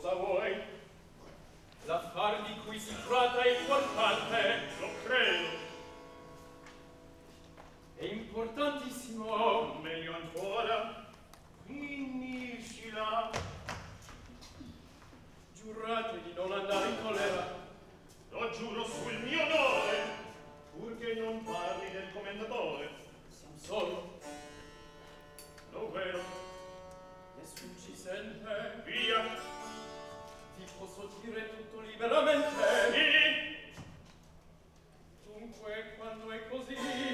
cosa vuoi? L'affar di cui si tratta è importante. Lo credo. È importantissimo. Meglio ancora. Finiscila. Giurate di non andare in collera. Lo giuro sul mio onore, purché non parli del commendatore. Son solo. Lo vero. Nessun ci sente. Via. Ti posso dire tutto liberamente. Sì. Dunque, quando è così,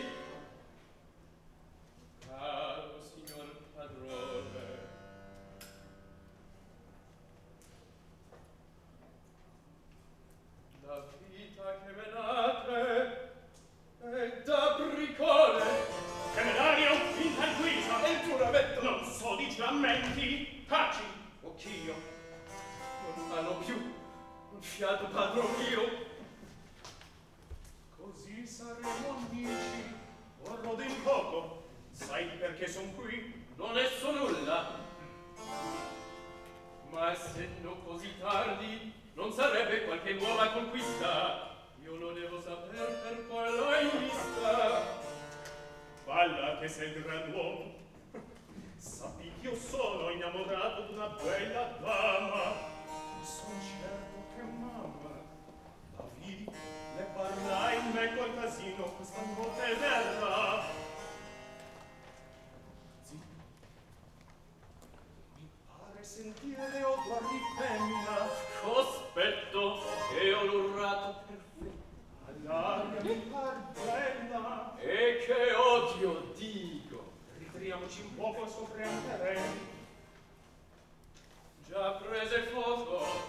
caro signor padrone, la vita che menate è da bricole. Temerario, intranquilla. E il giuramento Non so di giuramenti. Taci. Occh'io non hanno più un fiato padron mio. Così saremo amici. Vorrò del poco. Sai perché son qui? Non è so nulla. Ma essendo così tardi, non sarebbe qualche nuova conquista. Io lo devo saper per quello è in vista. Balla che sei il gran uomo. Sappi che io sono innamorato d'una bella dama. Son certo che mamma la vidi, le parlai in me col casino, questa notte verrà. Zitto. Mi pare sentire le odor di femmina. Cospetto e ho l'urrato perfetto. All'aria mi par bella. E che odio dico. Ritriamoci un poco sopra il terreno. Già prese fuoco.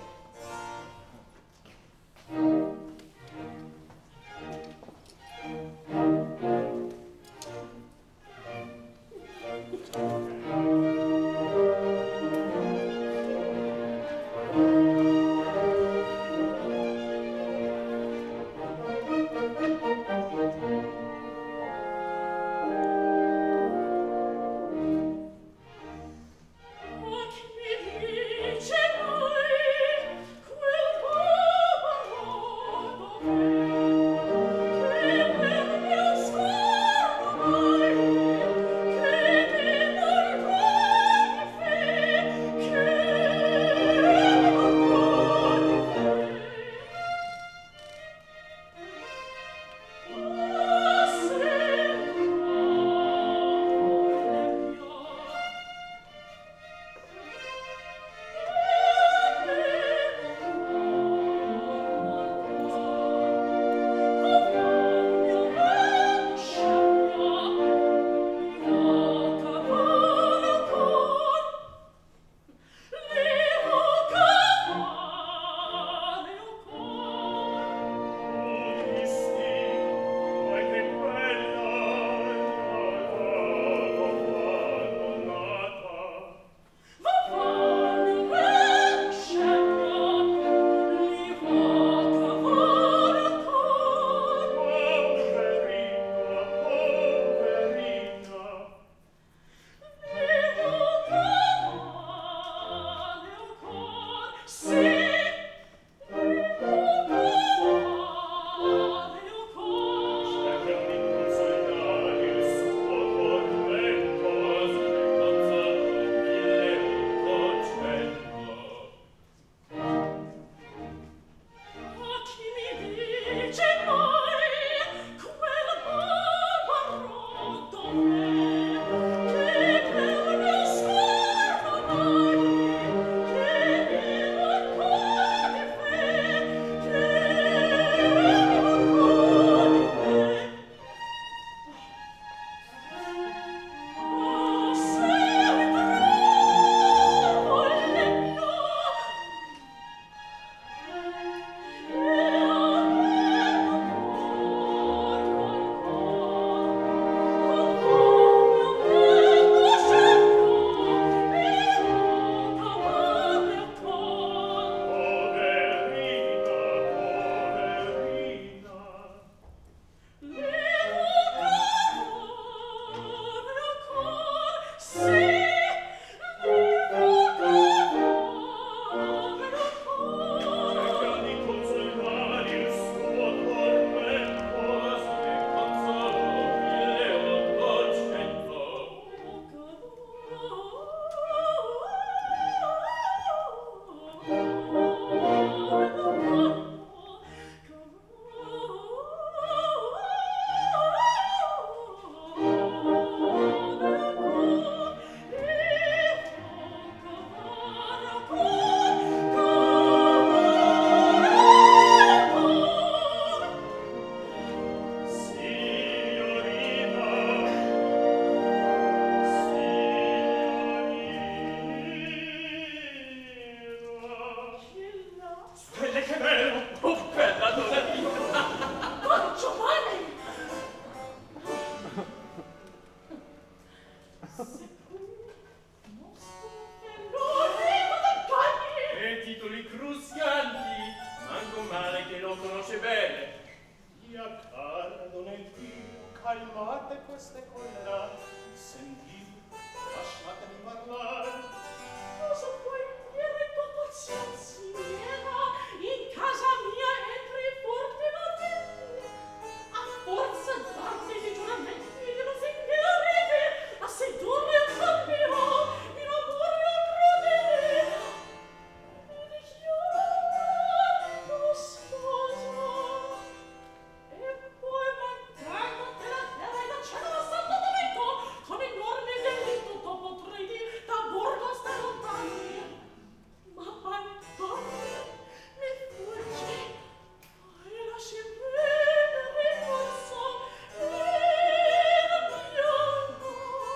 peste e collera. Sentite, lasciatemi parlare. Cosa puoi dire tua pazienza mia? In casa mia entri fortemente. A forza d'arte di giuramenti e di lusinghieri, a sedurre un cammino, in amore a credere. Mi dichiaro tua sposa. E poi mancando te la terra e da cielo a santo momento, con enorme delitto tu potrei dir, da bordo stai lontani. Ma pantone, mi fuggi, e lasci bene ricorso, il pianto,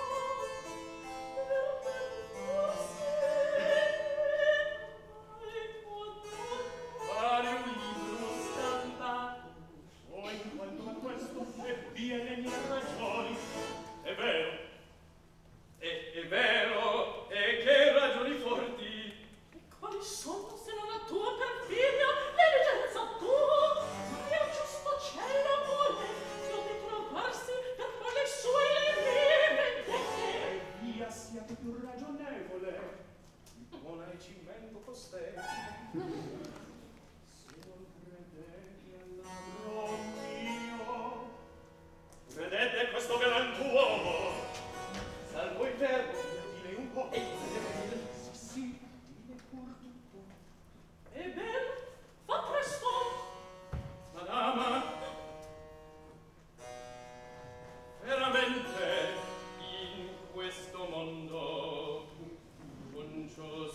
per me forse, hai potuto Fare un libro stampato. O in quanto a questo, e via le mie ragioni. È vero, È vero, e che ragioni forti. E quali sono se non la tua perfidia, l'eligenza tua? Mio giusto cielo vuole, ti ho di trovarsi per fare le sue e le mie vendette. e via siate più ragionevole. Buona e cimento costei. Se non credete al ladro mio, vedete questo galantuomo. Salvo il verbo. Dile un po'. E il Sì, sì, dile pur tutto. Ebbene, fa presto. Madama, veramente in questo mondo un ciò